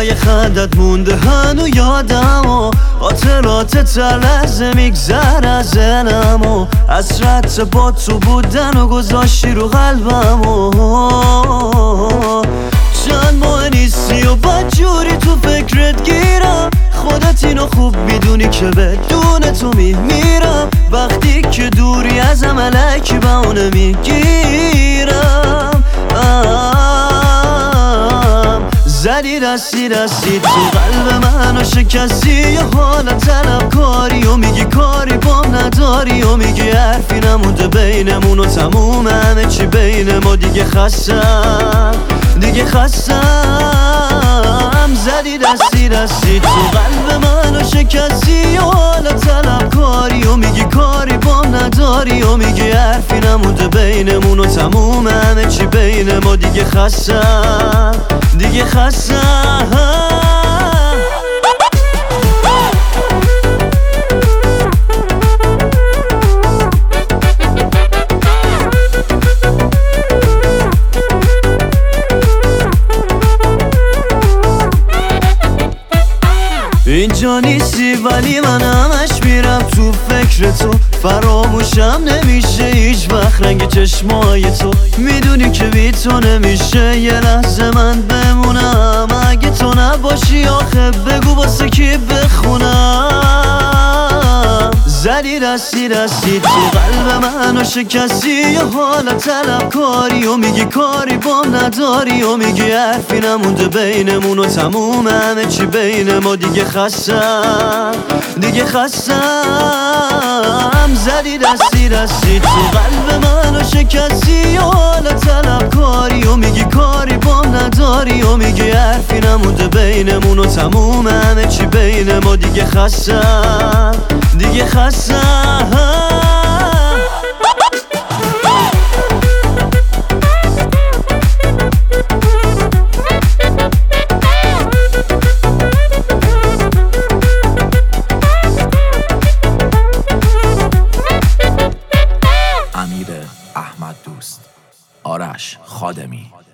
صدای خندت مونده هنو یادم و خاطرات هر لحظه میگذر از ذهنم و حسرت با تو بودن و گذاشتی رو قلبم و چند ماه نیستی و بدجوری تو فکرت گیرم. خودت اینو خوب میدونی که بدون تو میمیرم. وقتی که دوری ازم الکی بهونه میگیرم. زدی دستی تو قلب منو شکستی. یه حالا طلبکاری و میگی کاری بام نداری و میگی حرفی نمونده بینمون و تموم همه چی بین ما. دیگه خستم زدی دستی تو قلب منو شکستی. و حالا طلبکاری و میگی کاری بام نداری و میگی حرفی نمونده بینمون و تموم همه چی بین ما. دیگه خستم اینجا نیستی ولی من همش میرم تو فکر تو. فراموشم نمیشه هیچ وقت رنگ چشمای تو. میدونی که بی تو نمیشه یه لحظه من بمونم. اگه تو نباشی آخه بگو واسه کی بخونم. زدی دستی تو قلب منو شکستی. یه حالا طلبکاری و میگی کاری بام نداری و میگی حرفی نمونده بینمون و تموم همه چی بین ما. دیگه خستم زدی دستی تو قلب منو شکستی. یه حالا طلبکاری و میگی کاری بام نداری و میگی حرفی نمونده بینمون و تموم همه چی بین ما. دیگه خستم امیر احمد دوست، آرش خادمی.